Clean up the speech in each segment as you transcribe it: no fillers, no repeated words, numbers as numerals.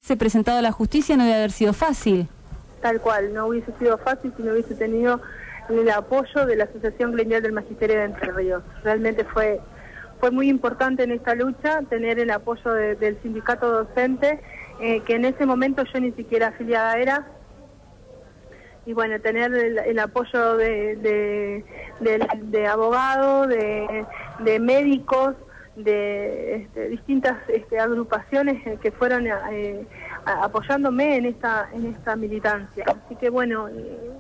Se presentado a la justicia no debe haber sido fácil. Tal cual, no hubiese sido fácil si no hubiese tenido el apoyo de la Asociación Gremial del Magisterio de Entre Ríos. Realmente fue muy importante en esta lucha tener el apoyo del sindicato docente, que en ese momento yo ni siquiera afiliada era, y bueno, tener el apoyo de abogados, de médicos, de distintas agrupaciones que fueron apoyándome en esta militancia. Así que bueno,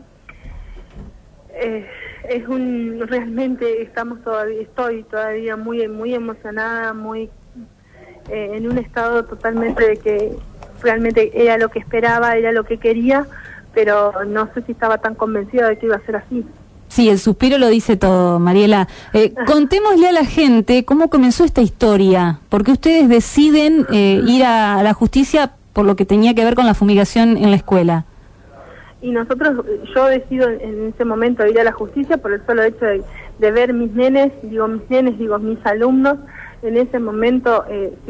realmente estoy todavía muy emocionada, muy en un estado totalmente de que realmente era lo que esperaba, era lo que quería, pero no sé si estaba tan convencida de que iba a ser así. Sí, el suspiro lo dice todo, Mariela. Contémosle a la gente cómo comenzó esta historia, porque ustedes deciden ir a la justicia por lo que tenía que ver con la fumigación en la escuela. Y yo decido en ese momento ir a la justicia por el solo hecho de ver mis nenes, digo mis alumnos, en ese momento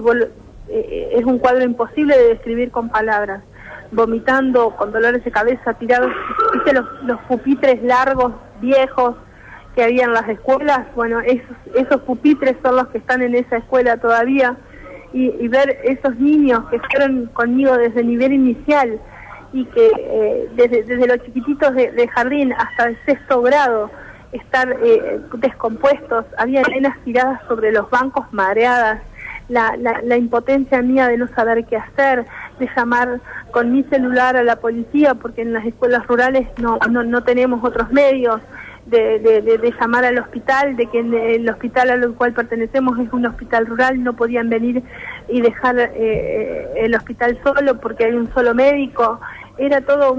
es un cuadro imposible de describir con palabras, vomitando, con dolores de cabeza, tirados, ¿viste los pupitres largos, viejos que había en las escuelas? Bueno, esos pupitres son los que están en esa escuela todavía, y ver esos niños que fueron conmigo desde el nivel inicial y que desde los chiquititos de jardín hasta el 6º grado estar descompuestos, había nenas tiradas sobre los bancos mareadas, la impotencia mía de no saber qué hacer, de llamar con mi celular a la policía, porque en las escuelas rurales no tenemos otros medios, de llamar al hospital, de que el hospital al cual pertenecemos es un hospital rural, no podían venir y dejar el hospital solo porque hay un solo médico. Era todo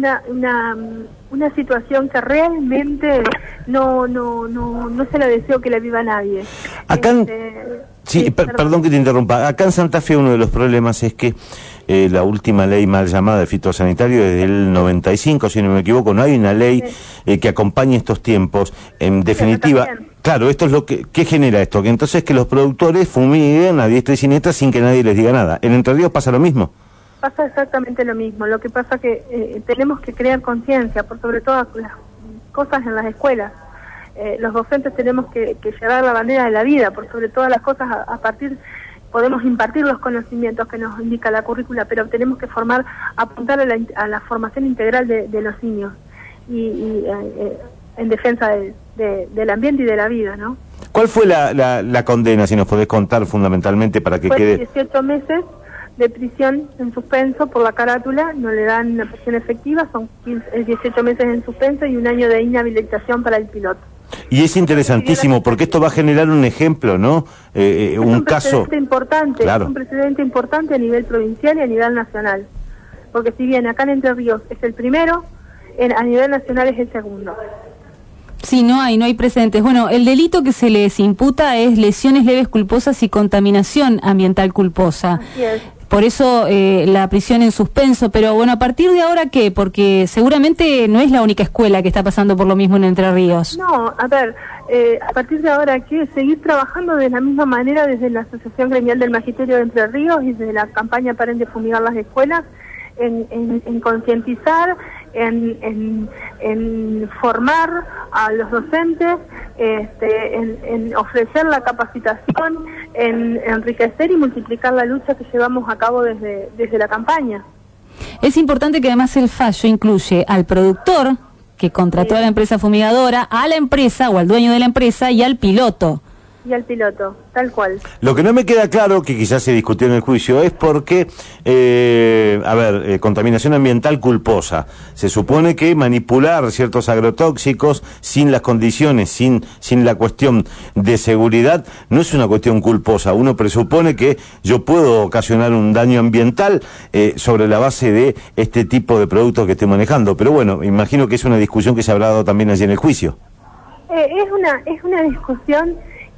una situación que realmente no se la deseo que la viva nadie. Acá sí, perdón que te interrumpa. Acá en Santa Fe uno de los problemas es que la última ley mal llamada de fitosanitario es del 95, si no me equivoco, no hay una ley que acompañe estos tiempos. En definitiva, claro, esto es lo ¿qué genera esto? Que entonces que los productores fumiguen a diestra y siniestra sin que nadie les diga nada. ¿En Entre Ríos pasa lo mismo? Pasa exactamente lo mismo. Lo que pasa que tenemos que crear conciencia por sobre todas las cosas en las escuelas. Los docentes tenemos que llevar la bandera de la vida por sobre todas las cosas. Podemos impartir los conocimientos que nos indica la currícula, pero tenemos que apuntar a la formación integral de los niños y en defensa del ambiente y de la vida, ¿no? ¿Cuál fue la condena, si nos podés contar fundamentalmente para que quede? 18 meses de prisión en suspenso por la carátula, no le dan una prisión efectiva, son 18 meses en suspenso y 1 año de inhabilitación para el piloto. Y es interesantísimo porque esto va a generar un ejemplo, ¿no? Un caso importante, claro. Es un precedente importante a nivel provincial y a nivel nacional, porque si bien acá en Entre Ríos es el primero, a nivel nacional es el segundo. Sí, no hay precedentes. Bueno, el delito que se les imputa es lesiones leves culposas y contaminación ambiental culposa. Así es. Por eso la prisión en suspenso, pero bueno, ¿a partir de ahora qué? Porque seguramente no es la única escuela que está pasando por lo mismo en Entre Ríos. No, a ver, a partir de ahora qué, seguir trabajando de la misma manera desde la Asociación Gremial del Magisterio de Entre Ríos y desde la campaña Paren de Fumigar las Escuelas, en concientizar, en formar a los docentes, en ofrecer la capacitación, en enriquecer y multiplicar la lucha que llevamos a cabo desde la campaña. Es importante que además el fallo incluye al productor que contrató a la empresa fumigadora, a la empresa o al dueño de la empresa y al piloto. Y al piloto, tal cual. Lo que no me queda claro, que quizás se discutió en el juicio, es por qué, contaminación ambiental culposa. Se supone que manipular ciertos agrotóxicos sin las condiciones, sin la cuestión de seguridad, no es una cuestión culposa. Uno presupone que yo puedo ocasionar un daño ambiental sobre la base de este tipo de productos que estoy manejando. Pero bueno, imagino que es una discusión que se habrá dado también allí en el juicio. Es una discusión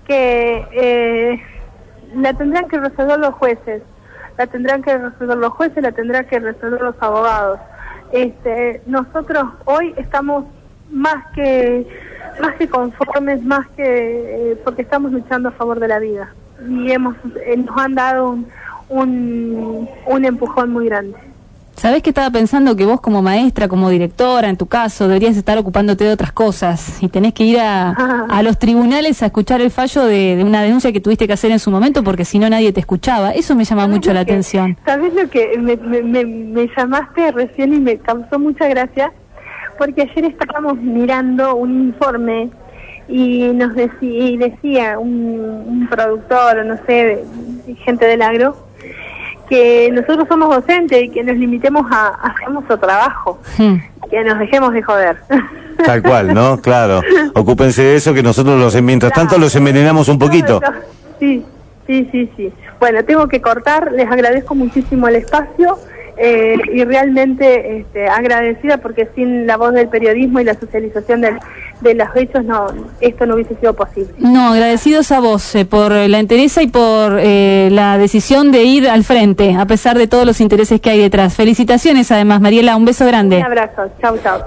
que la tendrán que resolver los jueces, la tendrán que resolver los abogados. Nosotros hoy estamos más que conformes, porque estamos luchando a favor de la vida y nos han dado un empujón muy grande. ¿Sabés que estaba pensando que vos como maestra, como directora, en tu caso, deberías estar ocupándote de otras cosas y tenés que ir a los tribunales a escuchar el fallo de una denuncia que tuviste que hacer en su momento porque si no nadie te escuchaba? Eso me llama mucho la atención. ¿Sabés lo que me llamaste recién y me causó mucha gracia? Porque ayer estábamos mirando un informe y nos decía un productor, no sé, gente del agro, que nosotros somos docentes y que nos limitemos a hacer nuestro trabajo, que nos dejemos de joder. Tal cual, ¿no? Claro. Ocúpense de eso, que nosotros mientras tanto los envenenamos un poquito. Sí. Bueno, tengo que cortar, les agradezco muchísimo el espacio y realmente agradecida porque sin la voz del periodismo y la socialización de los hechos esto no hubiese sido posible. No, agradecidos a vos por la entereza y por la decisión de ir al frente, a pesar de todos los intereses que hay detrás. Felicitaciones además, Mariela, un beso grande. Un abrazo, chau.